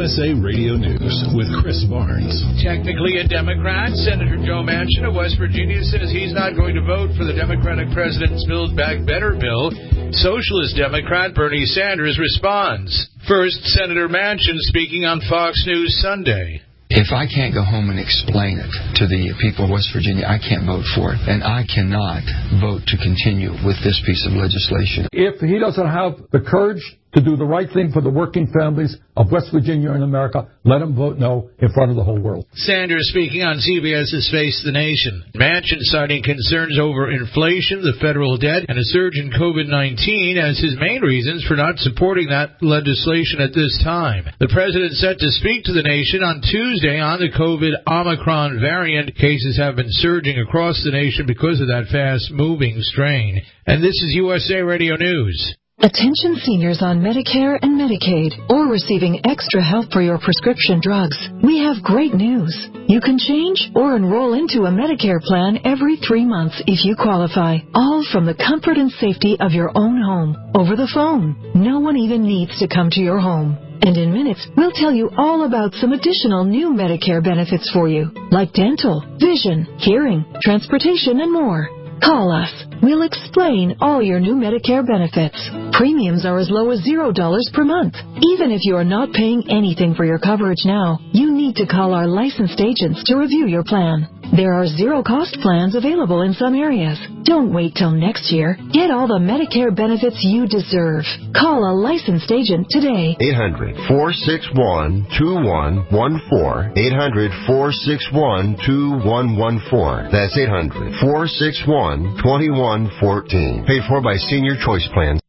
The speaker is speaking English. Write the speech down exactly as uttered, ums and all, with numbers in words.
S A Radio News with Chris Barnes. Technically a Democrat, Senator Joe Manchin of West Virginia says he's not going to vote for the Democratic president's Build Back Better bill. Socialist Democrat Bernie Sanders responds. First, Senator Manchin speaking on Fox News Sunday. If I can't go home and explain it to the people of West Virginia, I can't vote for it. And I cannot vote to continue with this piece of legislation. If he doesn't have the courage to do the right thing for the working families of West Virginia and America, let him vote no in front of the whole world. Sanders speaking on CBS's Face the Nation. Manchin citing concerns over inflation, the federal debt, and a surge in COVID nineteen as his main reasons for not supporting that legislation at this time. The president set to speak to the nation on Tuesday on the COVID Omicron variant. Cases have been surging across the nation because of that fast-moving strain. And this is U S A Radio News. Attention seniors on Medicare and Medicaid or receiving extra help for your prescription drugs. We have great news. You can change or enroll into a Medicare plan every three months if you qualify, all from the comfort and safety of your own home, over the phone. No one even needs to come to your home. And in minutes, we'll tell you all about some additional new Medicare benefits for you, like dental, vision, hearing, transportation, and more. Call us. We'll explain all your new Medicare benefits. Premiums are as low as zero dollars per month. Even if you are not paying anything for your coverage now, you need to call our licensed agents to review your plan. There are zero-cost plans available in some areas. Don't wait till next year. Get all the Medicare benefits you deserve. Call a licensed agent today. eight hundred, four six one, two one one four. eight hundred, four six one, two one one four. That's eight hundred, four six one, two one one four. Paid for by Senior Choice Plans